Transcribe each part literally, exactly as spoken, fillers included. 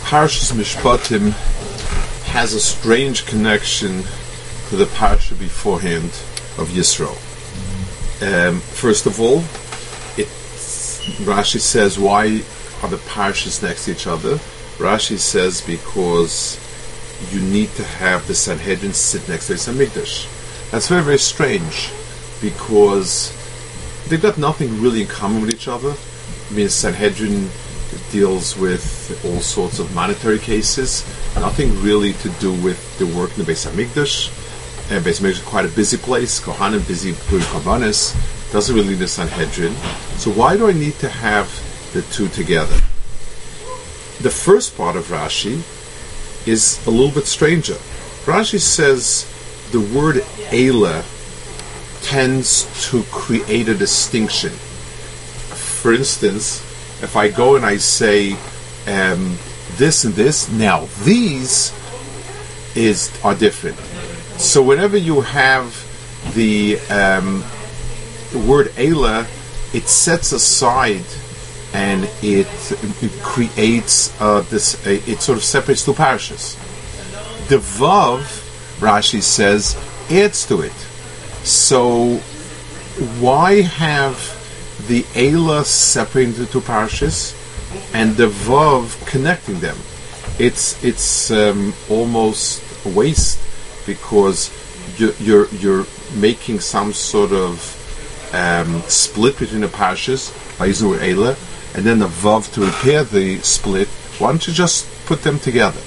Parshas Mishpatim has a strange connection to the parsha beforehand of Yisro. Um, first of all, it, Rashi says, why are the parshas next to each other? Rashi says because you need to have the Sanhedrin sit next to the Hamikdash. That's very, very strange, because they've got nothing really in common with each other. I mean, Sanhedrin deals with all sorts of monetary cases, nothing really to do with the work in the Beis Hamikdash. And Beis Hamikdash is quite a busy place. Kohanim busy doing korbanos, doesn't really need the Sanhedrin. So why do I need to have the two together? The first part of Rashi is a little bit stranger. Rashi says the word Eila tends to create a distinction. For instance, if I go and I say um, this and this, now these is are different. So whenever you have the, um, the word Eila, it sets aside and it, it creates uh, this. Uh, it sort of separates two parashas. The Vav, Rashi says, adds to it. So why have the Eila separating the two parashas and the Vav connecting them? It's it's um, almost a waste, because you're, you're you're making some sort of um, split between the parashas by using the word Eila, and then the Vav to repair the split. Why don't you just put them together?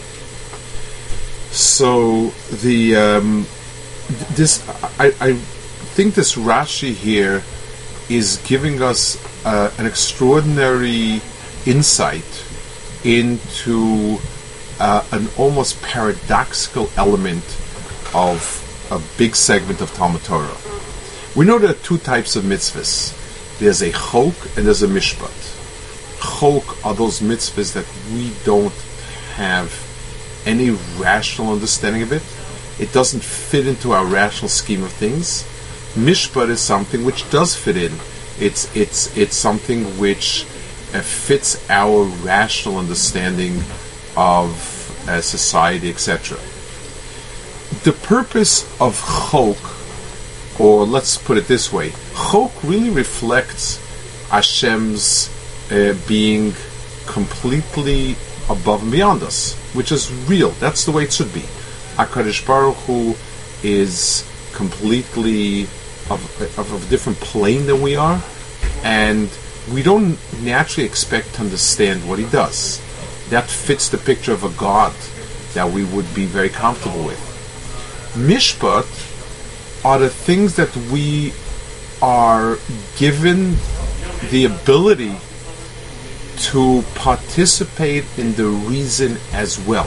So the um, this I, I think this Rashi here is giving us uh, an extraordinary insight into uh, an almost paradoxical element of a big segment of Talmud Torah. We know there are two types of mitzvahs. There's a chok and there's a mishpat. Chok are those mitzvahs that we don't have any rational understanding of it. It doesn't fit into our rational scheme of things. Mishpat is something which does fit in. It's it's it's something which uh, fits our rational understanding of uh, society, et cetera. The purpose of chok, or let's put it this way, chok really reflects Hashem's uh, being completely above and beyond us, which is real. That's the way it should be. HaKadosh Baruch Hu is completely Of, of, of a different plane than we are, and we don't naturally expect to understand what he does. That fits the picture of a God that we would be very comfortable with. Mishpat are the things that we are given the ability to participate in the reason as well.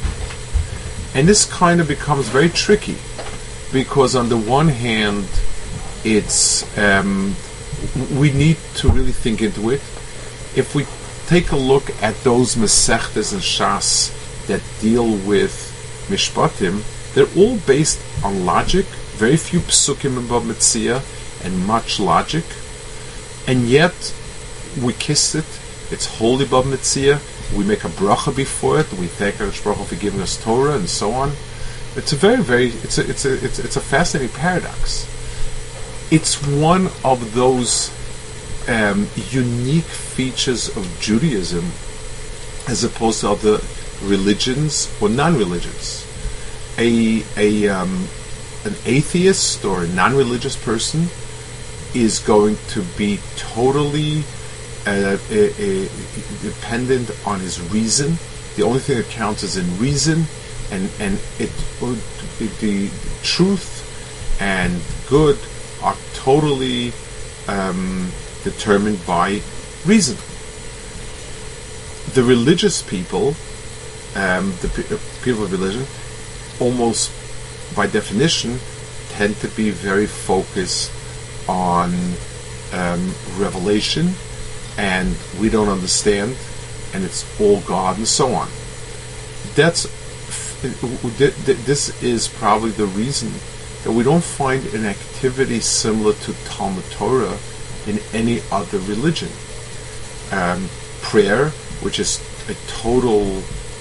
And this kind of becomes very tricky, because on the one hand, it's um, we need to really think into it. If we take a look at those Masechtas and Shas that deal with Mishpatim, they're all based on logic, very few Psukim in Bava Metzia, and much logic. And yet, we kiss it, it's holy Bava Metzia, we make a bracha before it, we thank HaKadosh Baruch Hu for giving us Torah, and so on. It's a very, very, it's a, it's a, it's, it's a fascinating paradox. It's one of those um, unique features of Judaism as opposed to other religions or non-religions. A, a um, an atheist or a non-religious person is going to be totally uh, a, a, dependent on his reason. The only thing that counts is in reason, and and it, it the truth and good are totally um, determined by reason. The religious people, um, the p- people of religion, almost by definition, tend to be very focused on um, revelation, and we don't understand, and it's all God, and so on. That's this is probably the reason that we don't find an activity similar to Talmud Torah in any other religion. Um, prayer, which is a total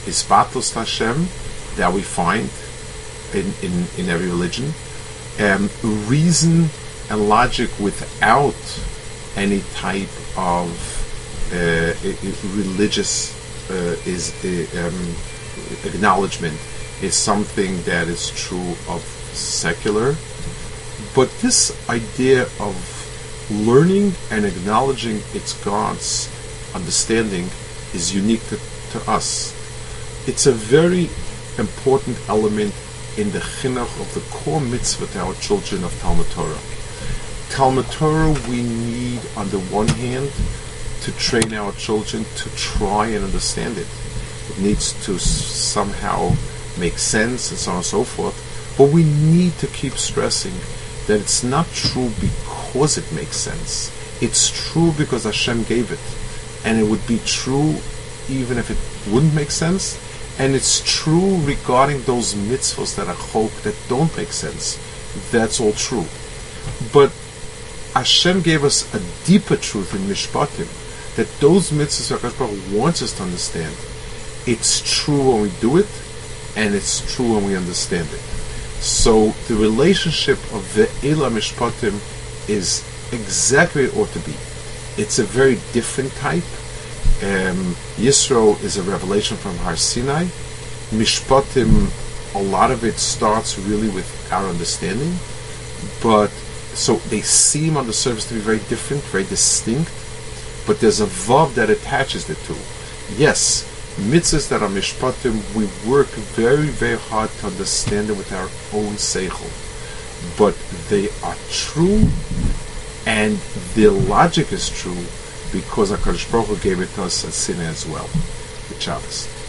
Isbatos Hashem that we find in, in, in every religion, um, reason and logic without any type of uh, religious uh, is uh, um, acknowledgement is something that is true of secular. But this idea of learning and acknowledging its God's understanding is unique to, to us. It's a very important element in the chinuch of the core mitzvah to our children of Talmud Torah. Talmud Torah we need, on the one hand, to train our children to try and understand it. It needs to s- somehow make sense and so on and so forth. But we need to keep stressing that it's not true because it makes sense. It's true because Hashem gave it. And it would be true even if it wouldn't make sense. And it's true regarding those mitzvahs that are chok, that don't make sense. That's all true. But Hashem gave us a deeper truth in Mishpatim, that those mitzvahs HaKadosh Baruch Hu wants us to understand. It's true when we do it, and it's true when we understand it. So the relationship of Ve'ela Mishpatim is exactly what it ought to be. It's a very different type. Um, Yisro is a revelation from Har Sinai. Mishpatim, a lot of it starts really with our understanding, but so they seem on the surface to be very different, very distinct, but there's a vav that attaches the two. Yes, mitzvahs that are mishpatim, we work very, very hard to understand them with our own seichel, but they are true, and their logic is true, because HaKadosh Baruch Hu gave it to us as Sinai as well, the Shabbos.